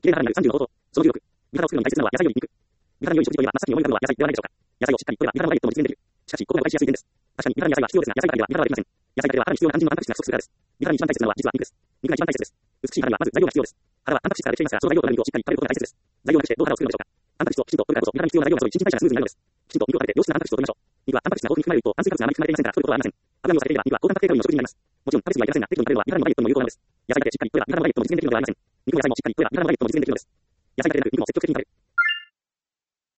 綺麗な肌になる30の方法。その16。美肌を作るのに大切なのは野菜より肉。美肌に良い食事といえば、真っ先に思い浮かぶのは野菜ではないでしょうか。野菜をしっかりとれば美肌のダイエットも実現できる。しかし、ここでは誤解しやすい点です。確かに美肌に野菜は必要ですが、野菜だけでは美肌はできません。野菜だけでは肌に必要な肝心のタンパク質が不足するからです。美肌に一番大切なのは実は肉です。肉が一番大切です。美しい肌にはまず材料が必要です。肌はタンパク質からできていますが、その材料となる肉をしっかり食べることが大切です。材料なくしてどう肌を作るのでしょうか。タンパク質をきちんと取るからこそ美肌に必要な材料が揃い、新陳代謝がスムーズになるのです。きちんと肉を食べて良質なタンパク質を取りましょう。肉はタンパク質が豊富に含まれる一方、炭水化物があまり含まれていませんから、取ることはありません。油を避けていれば肉は高タンパク低カロリーの食事になります。もちろん食べ過ぎはいけませんが、適度に食べるのは美肌のダイエットにも有効なのです。野菜だけしっかり取れば美肌のダイエットも実現できるのではありません。肉も野菜もしっかり取れば美肌のダイエットも実現できるのです。野菜だけでなく肉も積極的に食べる。